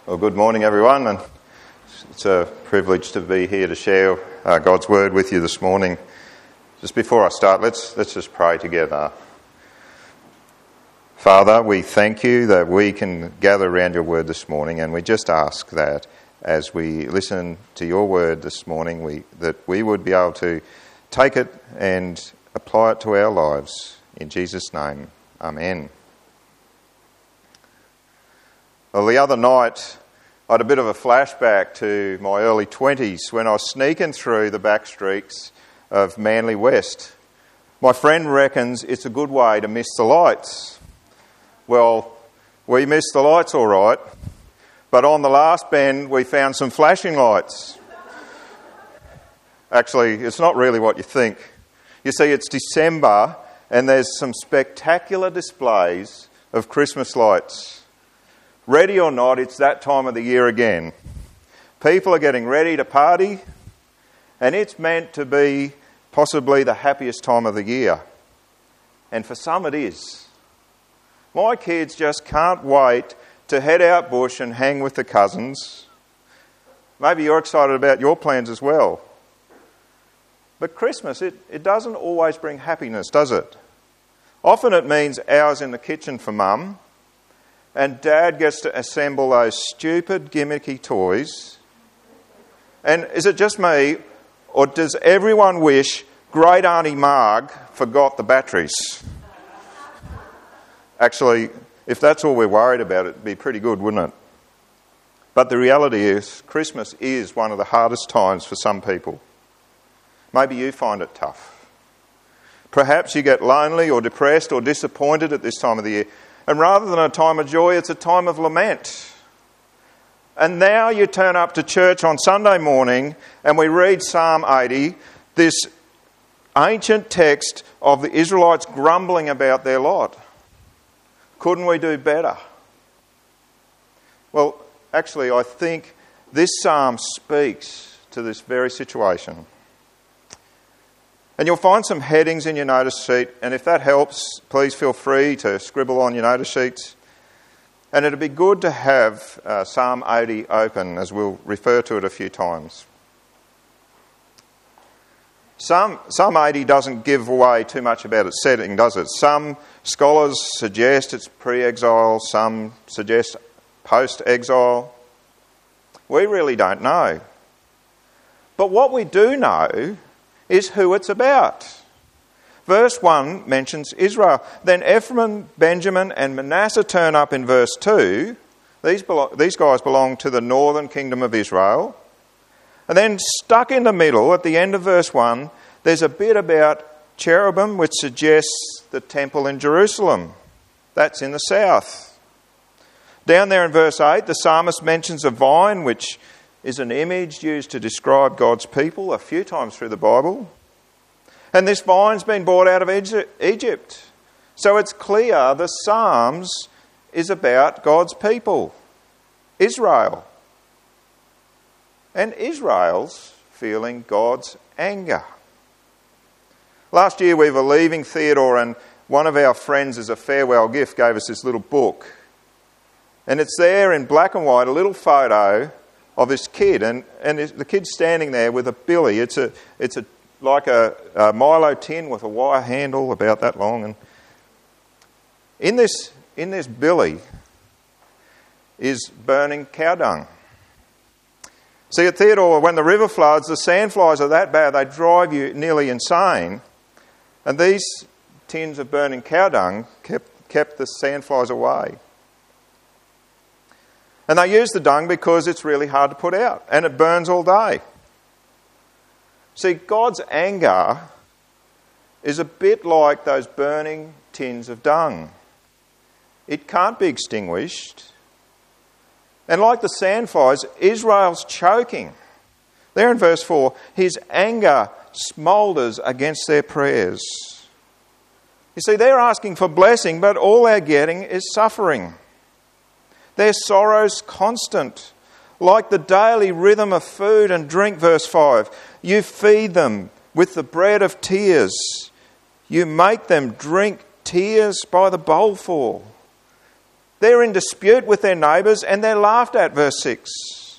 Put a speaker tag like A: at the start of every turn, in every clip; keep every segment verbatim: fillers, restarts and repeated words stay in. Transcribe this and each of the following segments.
A: Well, good morning, everyone, and it's a privilege to be here to share uh, God's Word with you this morning. Just before I start, let's let's just pray together. Father, we thank you that we can gather around your Word this morning, and we just ask that as we listen to your Word this morning, we that we would be able to take it and apply it to our lives. In Jesus' name, amen. Well, the other night, I had a bit of a flashback to my early twenties when I was sneaking through the back streets of Manly West. My friend reckons it's a good way to miss the lights. Well, we missed the lights all right, but on the last bend we found some flashing lights. Actually, it's not really what you think. You see, it's December and there's some spectacular displays of Christmas lights. Ready or not, it's that time of the year again. People are getting ready to party, and it's meant to be possibly the happiest time of the year. And for some it is. My kids just can't wait to head out bush and hang with the cousins. Maybe you're excited about your plans as well. But Christmas, it, it doesn't always bring happiness, does it? Often it means hours in the kitchen for Mum, and Dad gets to assemble those stupid, gimmicky toys. And is it just me, or does everyone wish Great Auntie Marg forgot the batteries? Actually, if that's all we're worried about, it'd be pretty good, wouldn't it? But the reality is, Christmas is one of the hardest times for some people. Maybe you find it tough. Perhaps you get lonely or depressed or disappointed at this time of the year. And rather than a time of joy, it's a time of lament. And now you turn up to church on Sunday morning and we read Psalm eighty, this ancient text of the Israelites grumbling about their lot. Couldn't we do better? Well, actually, I think this psalm speaks to this very situation. And you'll find some headings in your notice sheet, and if that helps, please feel free to scribble on your notice sheets. And it'd be good to have uh, Psalm eighty open, as we'll refer to it a few times. Psalm, Psalm eighty doesn't give away too much about its setting, does it? Some scholars suggest it's pre-exile, some suggest post-exile. We really don't know. But what we do know is who it's about. Verse one mentions Israel. Then Ephraim, Benjamin and Manasseh turn up in verse two. These, belo- these guys belong to the northern kingdom of Israel. And then stuck in the middle at the end of verse one, there's a bit about cherubim which suggests the temple in Jerusalem. That's in the south. Down there in verse eight, the psalmist mentions a vine which is an image used to describe God's people a few times through the Bible. And this vine's been brought out of Egypt. So it's clear the Psalms is about God's people, Israel. And Israel's feeling God's anger. Last year we were leaving Theodore, and one of our friends as a farewell gift gave us this little book. And it's there in black and white, a little photo of this kid, and, and the kid's standing there with a billy. It's a it's a like a, a Milo tin with a wire handle about that long, and in this in this billy is burning cow dung. See, at Theodore, when the river floods, the sandflies are that bad they drive you nearly insane, and these tins of burning cow dung kept kept the sandflies away. And they use the dung because it's really hard to put out, and it burns all day. See, God's anger is a bit like those burning tins of dung. It can't be extinguished. And like the sandflies, Israel's choking. There in verse four, his anger smoulders against their prayers. You see, they're asking for blessing, but all they're getting is suffering. Their sorrow's constant, like the daily rhythm of food and drink, verse five. You feed them with the bread of tears. You make them drink tears by the bowlful. They're in dispute with their neighbours and they're laughed at, verse six.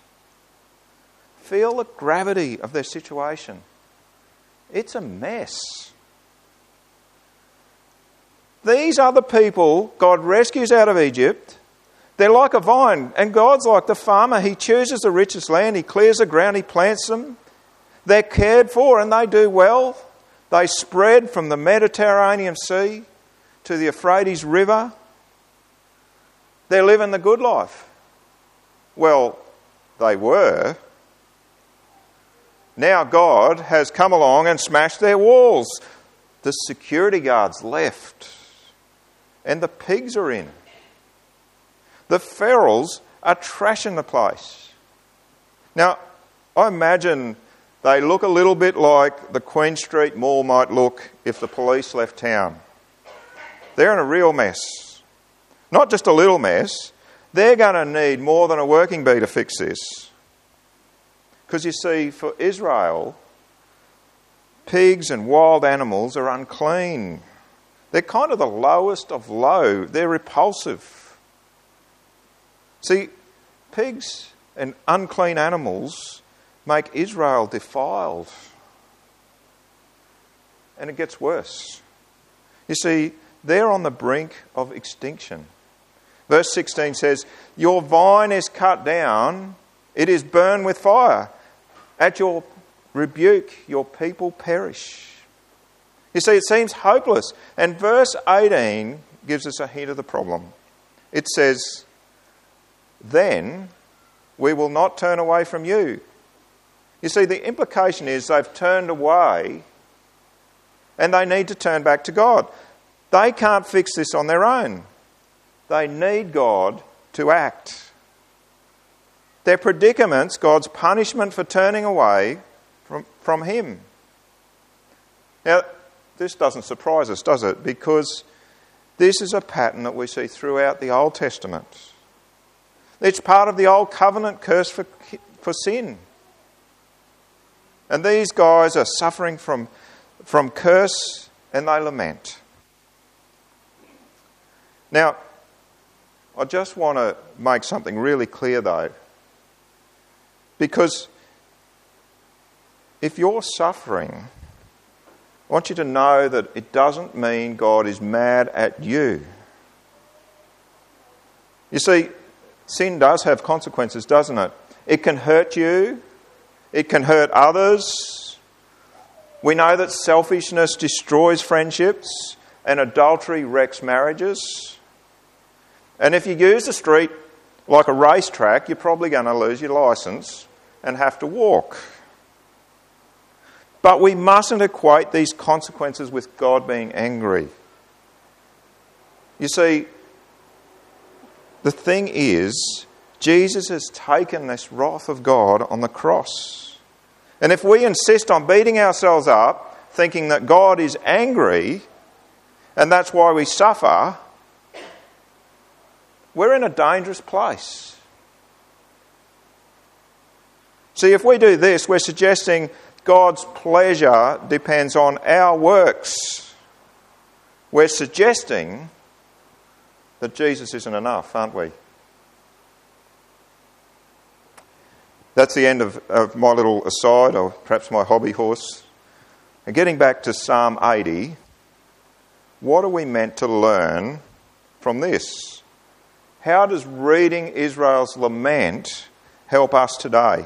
A: Feel the gravity of their situation. It's a mess. These are the people God rescues out of Egypt. They're like a vine, and God's like the farmer. He chooses the richest land, He clears the ground, He plants them. They're cared for and they do well. They spread from the Mediterranean Sea to the Euphrates River. They're living the good life. Well, they were. Now God has come along and smashed their walls. The security guards left. And the pigs are in. The ferals are trashing the place. Now, I imagine they look a little bit like the Queen Street Mall might look if the police left town. They're in a real mess. Not just a little mess. They're going to need more than a working bee to fix this. Because you see, for Israel, pigs and wild animals are unclean. They're kind of the lowest of low. They're repulsive. See, pigs and unclean animals make Israel defiled. And it gets worse. You see, they're on the brink of extinction. Verse sixteen says, your vine is cut down, it is burned with fire. At your rebuke, your people perish. You see, it seems hopeless. And verse eighteen gives us a hint of the problem. It says, then we will not turn away from you. You see, the implication is they've turned away and they need to turn back to God. They can't fix this on their own. They need God to act. Their predicaments, God's punishment for turning away from, from Him. Now, this doesn't surprise us, does it? Because this is a pattern that we see throughout the Old Testament. It's part of the Old Covenant curse for, for sin. And these guys are suffering from, from curse and they lament. Now, I just want to make something really clear though. Because if you're suffering, I want you to know that it doesn't mean God is mad at you. You see, sin does have consequences, doesn't it? It can hurt you. It can hurt others. We know that selfishness destroys friendships and adultery wrecks marriages. And if you use the street like a racetrack, you're probably going to lose your licence and have to walk. But we mustn't equate these consequences with God being angry. You see, the thing is, Jesus has taken this wrath of God on the cross. And if we insist on beating ourselves up, thinking that God is angry, and that's why we suffer, we're in a dangerous place. See, if we do this, we're suggesting God's pleasure depends on our works. We're suggesting that Jesus isn't enough, aren't we? That's the end of, of my little aside, or perhaps my hobby horse. And getting back to Psalm eighty, what are we meant to learn from this? How does reading Israel's lament help us today?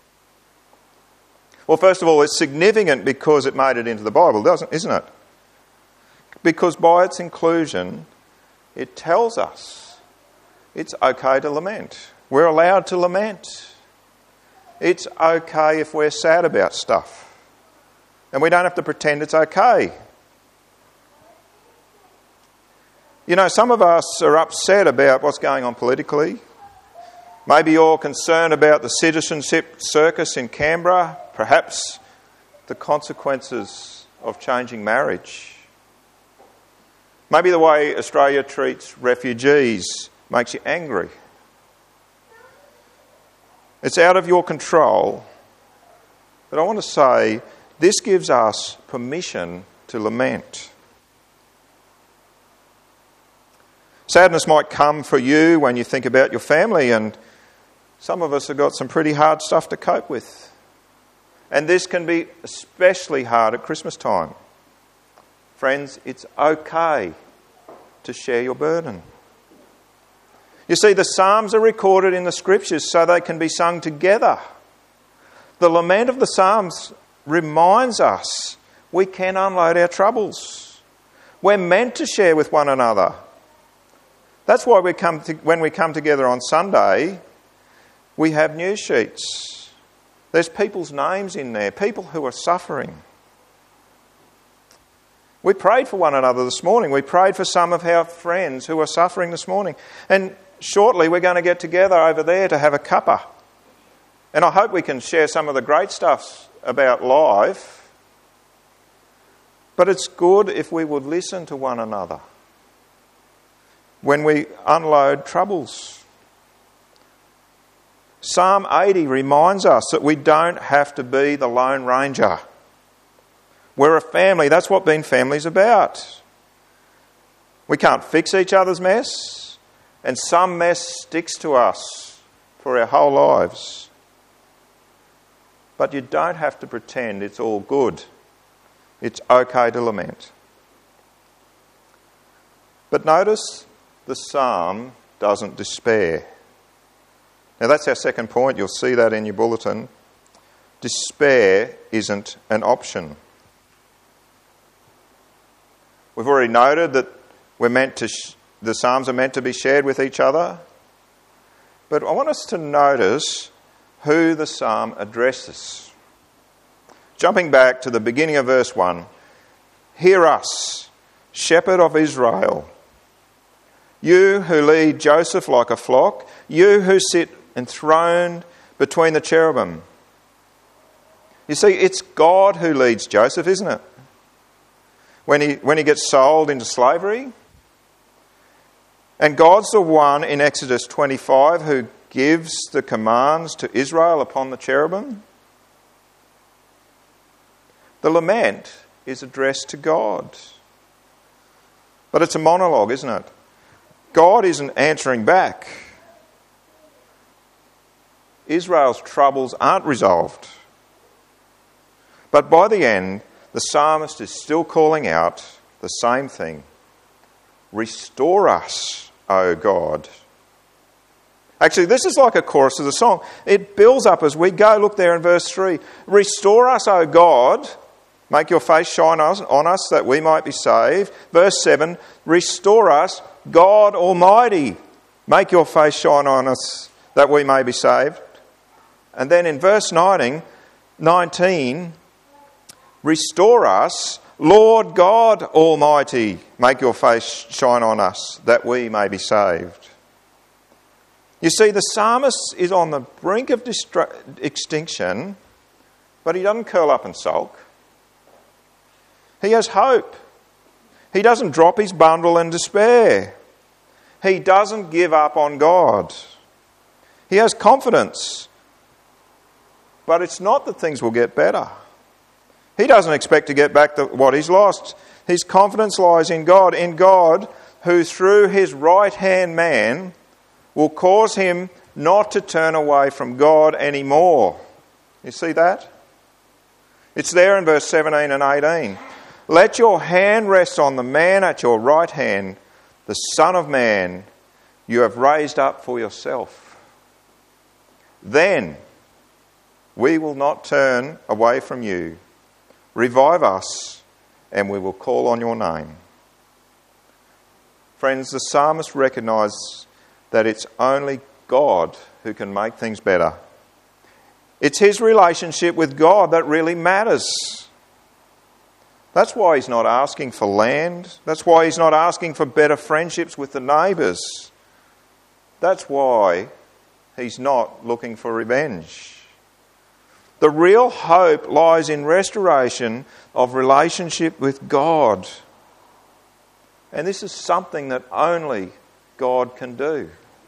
A: Well, first of all, it's significant because it made it into the Bible, doesn't, isn't it? Because by its inclusion, it tells us it's okay to lament. We're allowed to lament. It's okay if we're sad about stuff. And we don't have to pretend it's okay. You know, some of us are upset about what's going on politically. Maybe you're concerned about the citizenship circus in Canberra, perhaps the consequences of changing marriage. Maybe the way Australia treats refugees makes you angry. It's out of your control. But I want to say, this gives us permission to lament. Sadness might come for you when you think about your family, and some of us have got some pretty hard stuff to cope with. And this can be especially hard at Christmas time. Friends, it's okay to share your burden. You see, the Psalms are recorded in the Scriptures so they can be sung together. The lament of the Psalms reminds us we can unload our troubles. We're meant to share with one another. That's why we come to, when we come together on Sunday, we have news sheets. There's people's names in there, people who are suffering. We prayed for one another this morning. We prayed for some of our friends who are suffering this morning. And shortly we're going to get together over there to have a cuppa. And I hope we can share some of the great stuff about life. But it's good if we would listen to one another when we unload troubles. Psalm eighty reminds us that we don't have to be the Lone Ranger. We're a family. That's what being family is about. We can't fix each other's mess, and some mess sticks to us for our whole lives. But you don't have to pretend it's all good. It's okay to lament. But notice the psalm doesn't despair. Now that's our second point. You'll see that in your bulletin. Despair isn't an option. We've already noted that we're meant to sh- the psalms are meant to be shared with each other. But I want us to notice who the psalm addresses. Jumping back to the beginning of verse one. Hear us, shepherd of Israel. You who lead Joseph like a flock. You who sit enthroned between the cherubim. You see, it's God who leads Joseph, isn't it? When he, when he gets sold into slavery. And God's the one in Exodus twenty-five who gives the commands to Israel upon the cherubim. The lament is addressed to God. But it's a monologue, isn't it? God isn't answering back. Israel's troubles aren't resolved. But by the end, the psalmist is still calling out the same thing. Restore us, O God. Actually, this is like a chorus of the song. It builds up as we go. Look there in verse three. Restore us, O God. Make your face shine on us that we might be saved. Verse seven. Restore us, God Almighty. Make your face shine on us that we may be saved. And then in verse nineteen, restore us, Lord God Almighty. Make your face shine on us that we may be saved. You see, the psalmist is on the brink of distra- extinction, but he doesn't curl up and sulk. He has hope. He doesn't drop his bundle in despair. He doesn't give up on God. He has confidence. But it's not that things will get better. He doesn't expect to get back to what he's lost. His confidence lies in God, in God who through his right-hand man will cause him not to turn away from God anymore. You see that? It's there in verse seventeen and eighteen. Let your hand rest on the man at your right hand, the Son of Man you have raised up for yourself. Then we will not turn away from you. Revive us, and we will call on your name. Friends, the psalmist recognises that it's only God who can make things better. It's his relationship with God that really matters. That's why he's not asking for land. That's why he's not asking for better friendships with the neighbours. That's why he's not looking for revenge. The real hope lies in restoration of relationship with God. And this is something that only God can do.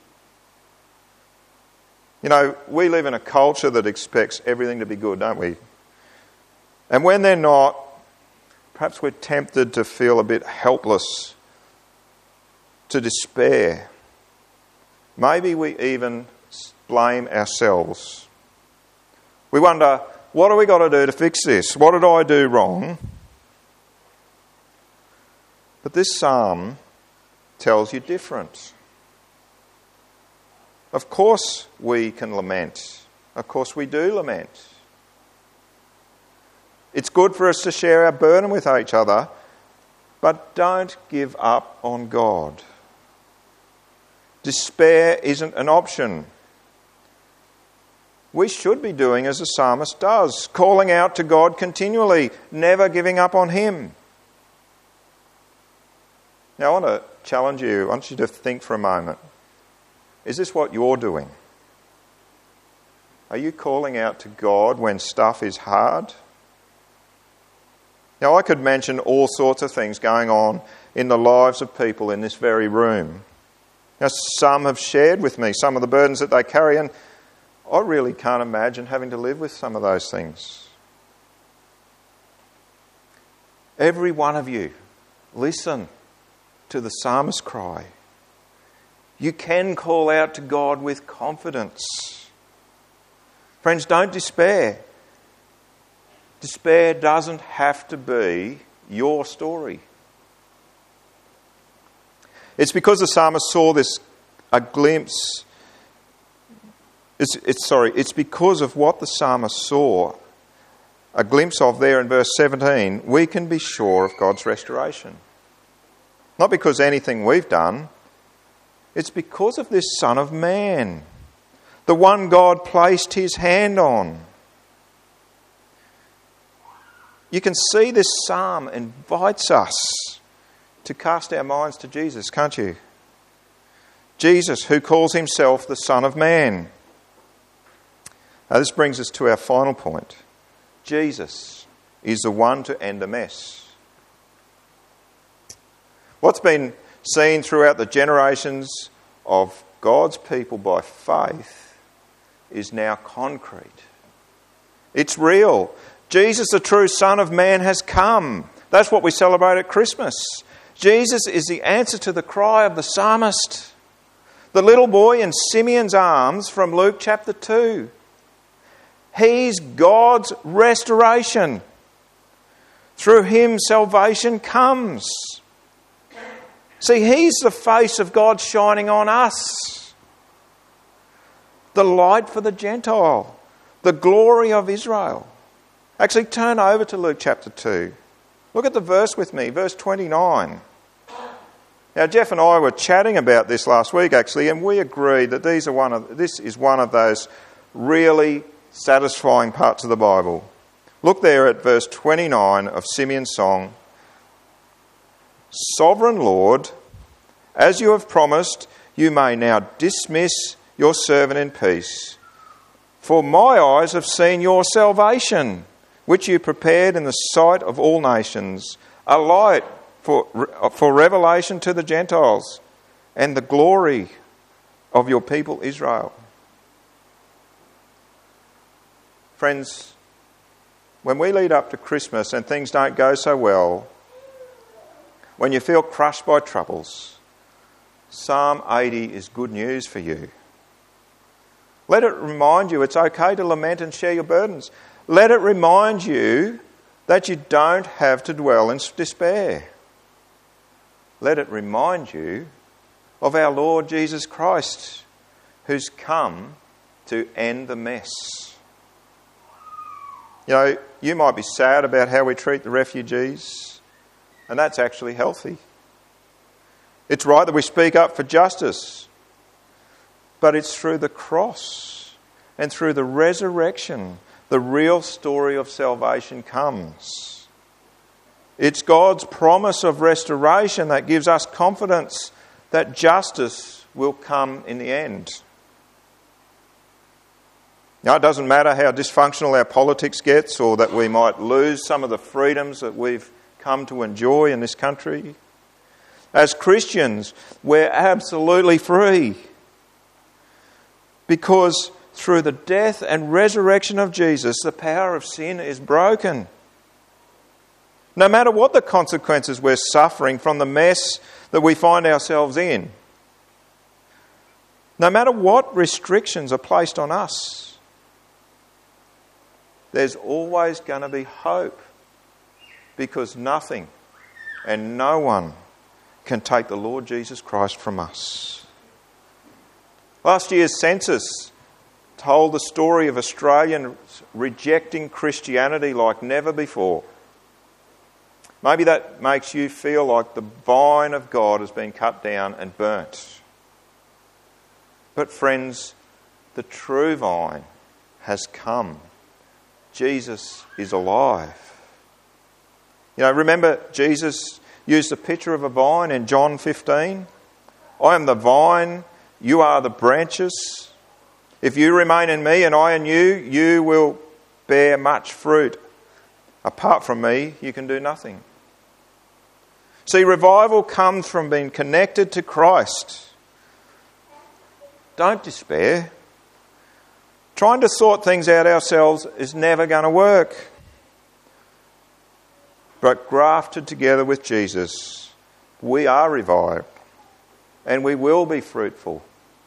A: You know, we live in a culture that expects everything to be good, don't we? And when they're not, perhaps we're tempted to feel a bit helpless. to despair. Maybe we even blame ourselves. We wonder, what have we got to do to fix this? What did I do wrong? But this psalm tells you different. Of course we can lament. Of course we do lament. It's good for us to share our burden with each other, but don't give up on God. Despair isn't an option. We should be doing as the psalmist does, calling out to God continually, never giving up on Him. Now I want to challenge you, I want you to think for a moment. Is this what you're doing? Are you calling out to God when stuff is hard? Now I could mention all sorts of things going on in the lives of people in this very room. Now some have shared with me some of the burdens that they carry, and I really can't imagine having to live with some of those things. Every one of you, listen to the psalmist's cry. You can call out to God with confidence. Friends, don't despair. Despair doesn't have to be your story. It's because the psalmist saw this, a glimpse. It's, it's sorry, it's because of what the psalmist saw, a glimpse of there in verse seventeen, we can be sure of God's restoration. Not because anything we've done, it's because of this Son of Man, the one God placed His hand on. You can see this psalm invites us to cast our minds to Jesus, can't you? Jesus, who calls Himself the Son of Man. Now this brings us to our final point. Jesus is the one to end the mess. What's been seen throughout the generations of God's people by faith is now concrete. It's real. Jesus, the true Son of Man, has come. That's what we celebrate at Christmas. Jesus is the answer to the cry of the psalmist. The little boy in Simeon's arms from Luke chapter two. He's God's restoration. Through Him, salvation comes. See, He's the face of God shining on us. The light for the Gentile. The glory of Israel. Actually, turn over to Luke chapter two. Look at the verse with me, verse twenty-nine. Now, Jeff and I were chatting about this last week, actually, and we agreed that these are one of this is one of those really satisfying parts of the Bible. Look there at verse twenty-nine of Simeon's song. Sovereign Lord, as you have promised, you may now dismiss your servant in peace. For my eyes have seen your salvation, which you prepared in the sight of all nations, a light for, for revelation to the Gentiles and the glory of your people Israel. Friends, when we lead up to Christmas and things don't go so well, when you feel crushed by troubles, Psalm eighty is good news for you. Let it remind you it's okay to lament and share your burdens. Let it remind you that you don't have to dwell in despair. Let it remind you of our Lord Jesus Christ, who's come to end the mess. You know, you might be sad about how we treat the refugees, and that's actually healthy. It's right that we speak up for justice, but it's through the cross and through the resurrection the real story of salvation comes. It's God's promise of restoration that gives us confidence that justice will come in the end. Now, it doesn't matter how dysfunctional our politics gets or that we might lose some of the freedoms that we've come to enjoy in this country. As Christians, we're absolutely free. Because through the death and resurrection of Jesus, the power of sin is broken. No matter what the consequences we're suffering from the mess that we find ourselves in. No matter what restrictions are placed on us. There's always going to be hope, because nothing and no one can take the Lord Jesus Christ from us. Last year's census told the story of Australians rejecting Christianity like never before. Maybe that makes you feel like the vine of God has been cut down and burnt. But friends, the true vine has come. Jesus is alive. You know, remember Jesus used the picture of a vine in John fifteen? I am the vine, you are the branches. If you remain in me and I in you, you will bear much fruit. Apart from me, you can do nothing. See, revival comes from being connected to Christ. Don't despair. Trying to sort things out ourselves is never going to work. But grafted together with Jesus, we are revived and we will be fruitful.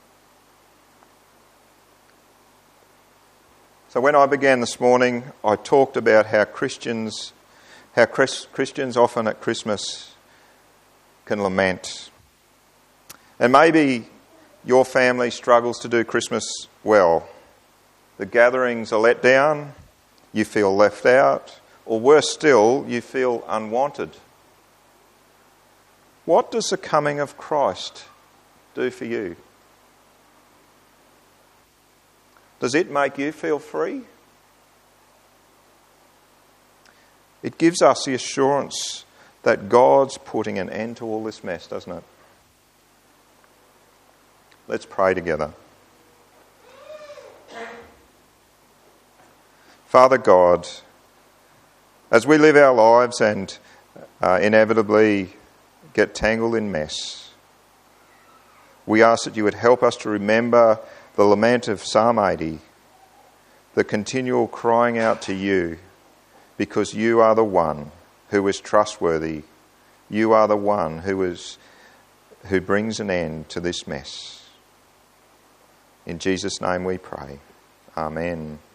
A: So when I began this morning, I talked about how Christians, how Christians often at Christmas can lament. And maybe your family struggles to do Christmas well. The gatherings are let down, you feel left out, or worse still, you feel unwanted. What does the coming of Christ do for you? Does it make you feel free? It gives us the assurance that God's putting an end to all this mess, doesn't it? Let's pray together. Father God, as we live our lives and uh, inevitably get tangled in mess, we ask that you would help us to remember the lament of Psalm eighty, the continual crying out to you, because you are the one who is trustworthy. You are the one who is who brings an end to this mess. In Jesus' name we pray. Amen.